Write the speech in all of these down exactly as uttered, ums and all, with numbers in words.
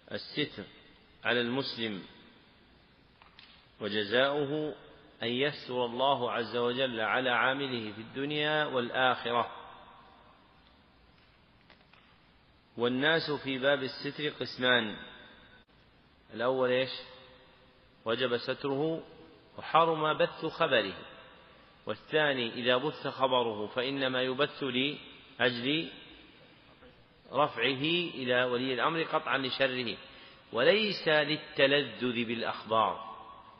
الستر على المسلم وجزاؤه أن يستر الله عز وجل على عامله في الدنيا والآخرة. والناس في باب الستر قسمان: الأول إيش؟ وجب ستره وحرم بث خبره. والثاني إذا بث خبره فإنما يبث لأجل رفعه إلى ولي الأمر قطعا لشره، وليس للتلذذ بالأخبار.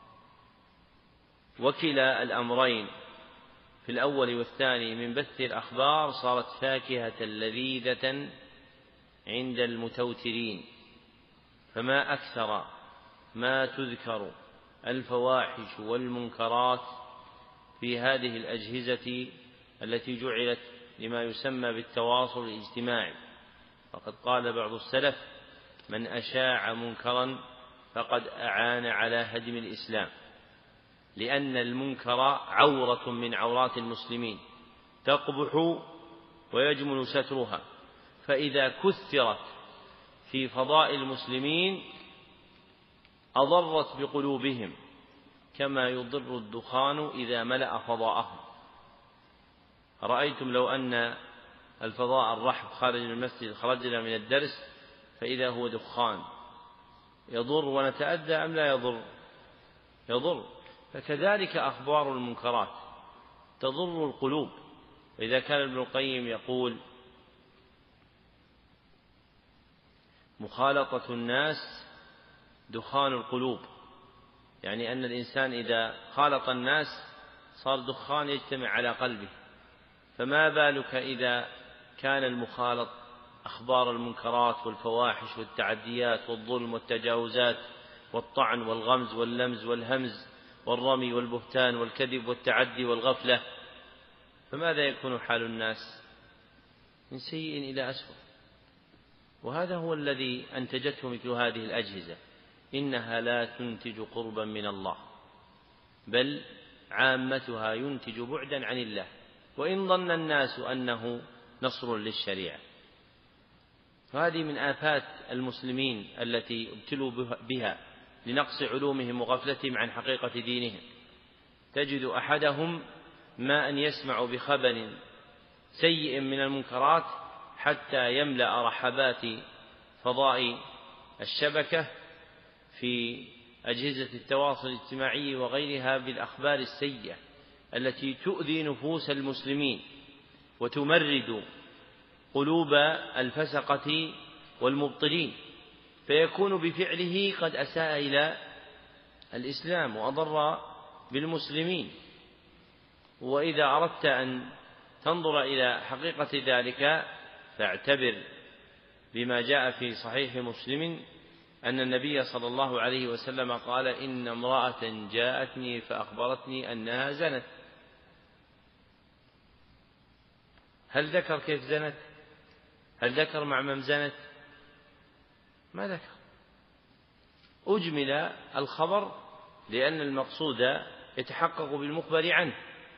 وكلا الأمرين في الأول والثاني من بث الأخبار صارت فاكهة لذيذة عند المتوترين، فما أكثر ما تذكر الفواحش والمنكرات في هذه الأجهزة التي جعلت لما يسمى بالتواصل الاجتماعي. فقد قال بعض السلف: من أشاع منكرا فقد أعان على هدم الإسلام، لأن المنكر عورة من عورات المسلمين تقبح ويجمل سترها، فإذا كثرت في فضاء المسلمين أضرت بقلوبهم كما يضر الدخان إذا ملأ فضاءهم. رأيتم لو أن الفضاء الرحب خارج المسجد خرجنا من الدرس فإذا هو دخان، يضر ونتأذى أم لا يضر؟ يضر. فكذلك أخبار المنكرات تضر القلوب. إذا كان ابن القيم يقول: مخالطة الناس دخان القلوب، يعني أن الإنسان إذا خالط الناس صار دخان يجتمع على قلبه، فما بالك إذا كان المخالط أخبار المنكرات والفواحش والتعديات والظلم والتجاوزات والطعن والغمز واللمز والهمز والرمي والبهتان والكذب والتعدي والغفلة، فماذا يكون حال الناس؟ من سيء إلى أسوأ. وهذا هو الذي أنتجته مثل هذه الأجهزة. إنها لا تنتج قربا من الله، بل عامتها ينتج بعدا عن الله، وإن ظن الناس أنه نصر للشريعة. وهذه من آفات المسلمين التي ابتلوا بها لنقص علومهم وغفلتهم عن حقيقة دينهم. تجد أحدهم ما أن يسمع بخبر سيء من المنكرات حتى يملأ رحبات فضاء الشبكة في أجهزة التواصل الاجتماعي وغيرها بالأخبار السيئة التي تؤذي نفوس المسلمين وتمرد قلوب الفسقة والمبطلين، فيكون بفعله قد أساء إلى الإسلام وأضر بالمسلمين. وإذا أردت أن تنظر إلى حقيقة ذلك فاعتبر بما جاء في صحيح مسلم أن النبي صلى الله عليه وسلم قال: إن امرأة جاءتني فأخبرتني أنها زنت. هل ذكر كيف زنت؟ هل ذكر مع من زنت؟ ما ذكر. أجمل الخبر لأن المقصود يتحقق بالمخبر عنه.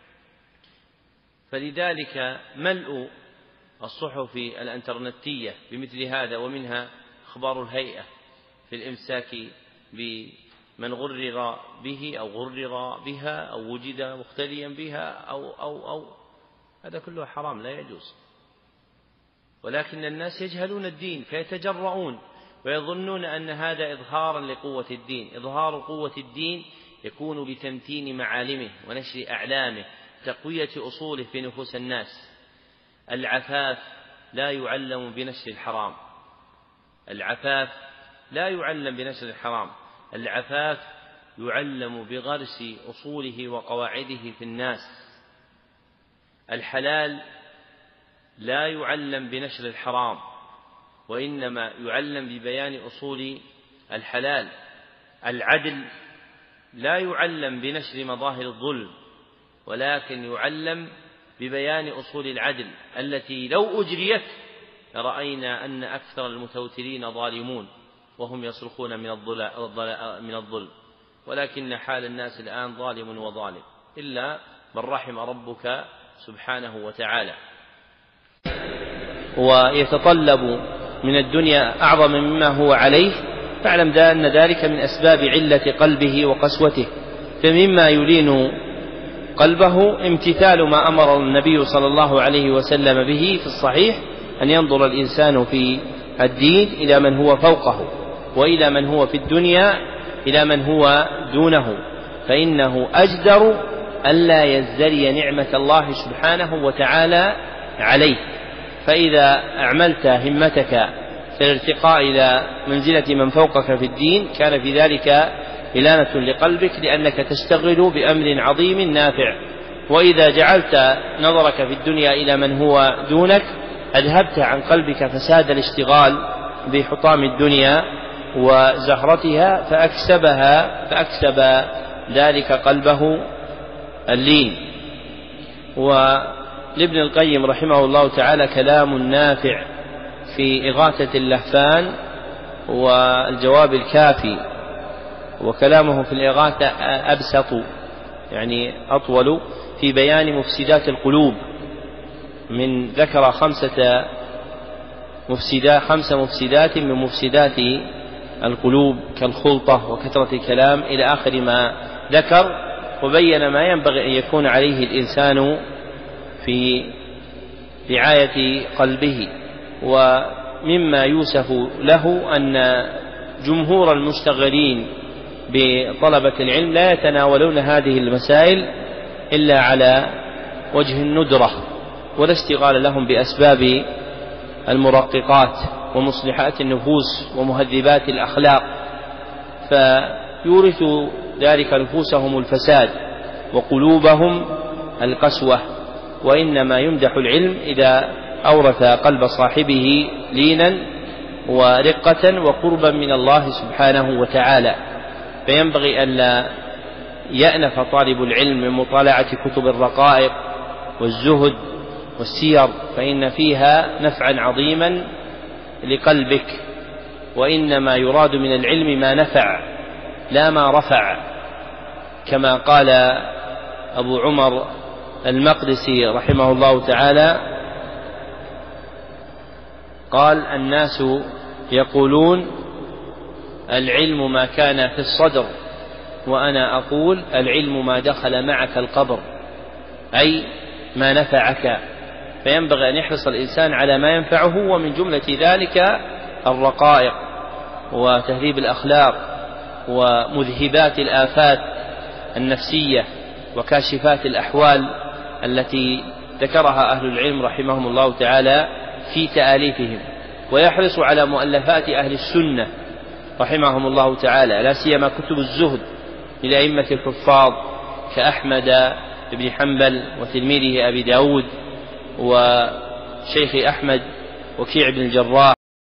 فلذلك ملء الصحف الانترنتية بمثل هذا، ومنها أخبار الهيئة في الإمساك بمن غرر به أو غرر بها أو وجد مختليا بها أو أو أو هذا كله حرام لا يجوز. ولكن الناس يجهلون الدين فيتجرؤون ويظنون أن هذا إظهارا لقوة الدين. إظهار قوة الدين يكون بتمتين معالمه ونشر أعلامه، تقوية أصوله في نفوس الناس. العفاف لا يعلم بنشر الحرام، العفاف لا يعلم بنشر الحرام، العفاف يعلم بغرس أصوله وقواعده في الناس. الحلال لا يعلم بنشر الحرام، وإنما يعلم ببيان أصول الحلال. العدل لا يعلم بنشر مظاهر الظلم، ولكن يعلم ببيان أصول العدل التي لو أجريت لرأينا أن أكثر المتوترين ظالمون وهم يصرخون من الظلم، ولكن حال الناس الآن ظالم وظالم إلا من رحم ربك سبحانه وتعالى. ويتطلب من الدنيا أعظم مما هو عليه فاعلم أن ذلك من أسباب علة قلبه وقسوته. فمما يلين قلبه امتثال ما أمر النبي صلى الله عليه وسلم به في الصحيح، أن ينظر الإنسان في الدين إلى من هو فوقه، وإلى من هو في الدنيا إلى من هو دونه، فإنه أجدر ألا يزدري نعمة الله سبحانه وتعالى عليه. فإذا أعملت همتك في الارتقاء إلى منزلة من فوقك في الدين كان في ذلك إلانة لقلبك، لأنك تشتغل بأمر عظيم نافع. وإذا جعلت نظرك في الدنيا إلى من هو دونك أذهبت عن قلبك فساد الاشتغال بحطام الدنيا وزهرتها، فأكسبها فأكسب ذلك قلبه اللين. ولابن القيم رحمه الله تعالى كلام نافع في إغاثة اللهفان والجواب الكافي، وكلامه في الإغاثة أبسط يعني أطول في بيان مفسدات القلوب، من ذكر خمسة مفسدات خمس مفسدات من مفسدات القلوب كالخلطة وكثرة الكلام إلى آخر ما ذكر، وبين ما ينبغي أن يكون عليه الإنسان في رعاية قلبه. ومما يوصف له أن جمهور المشتغلين بطلبة العلم لا يتناولون هذه المسائل إلا على وجه الندرة، ولا اشتغال لهم بأسباب المرققات ومصلحات النفوس ومهذبات الأخلاق، فيورث ذلك نفوسهم الفساد وقلوبهم القسوة. وإنما يمدح العلم إذا أورث قلب صاحبه لينا ورقة وقربا من الله سبحانه وتعالى. فينبغي أن لا يأنف طالب العلم من مطالعة كتب الرقائق والزهد والسير، فإن فيها نفعا عظيما لقلبك. وإنما يراد من العلم ما نفع لا ما رفع، كما قال أبو عمر المقدسي رحمه الله تعالى، قال: الناس يقولون العلم ما كان في الصدر، وأنا أقول العلم ما دخل معك القبر، أي ما نفعك. فينبغي أن يحرص الإنسان على ما ينفعه، ومن جملة ذلك الرقائق وتهذيب الأخلاق ومذهبات الآفات النفسية وكاشفات الأحوال التي ذكرها أهل العلم رحمهم الله تعالى في تآليفهم. ويحرص على مؤلفات أهل السنة رحمهم الله تعالى، لا سيما كتب الزهد للأئمة الحفاظ كأحمد بن حنبل وتلميذه أبي داود وشيخ أحمد وكيع بن الجراح